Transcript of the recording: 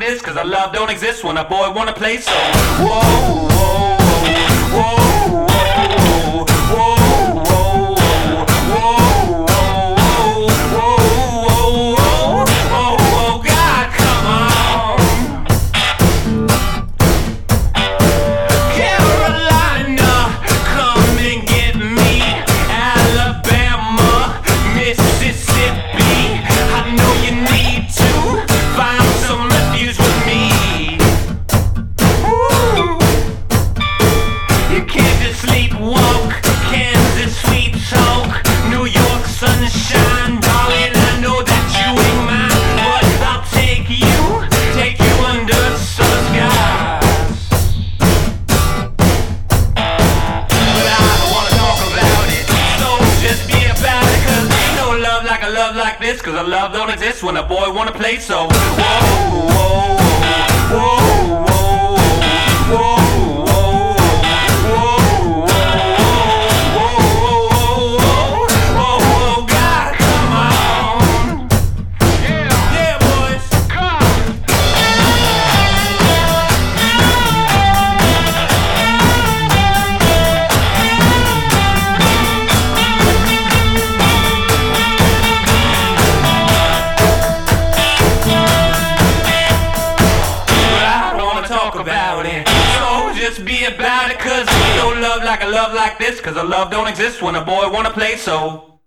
this, cause our love don't exist when a boy wanna play so. Whoa, whoa, whoa, whoa, whoa, whoa, whoa, whoa, whoa, God, come on. Carolina, come and get me. Alabama, Mississippi, I know you need to find some refuge with me. Ooh. You can't just sleepwalk, Kansas sweet talk, New York sunshine, darling, I know that you ain't mine, but I'll take you under sun skies. But I don't wanna talk about it, so just be about it, cause ain't no love like a love like this, cause a love don't exist when a boy wanna play so. Whoa, whoa, whoa, whoa, whoa, whoa. About it, so just be about it, cause ain't no love like a love like this, cause a love don't exist when a boy wanna play so.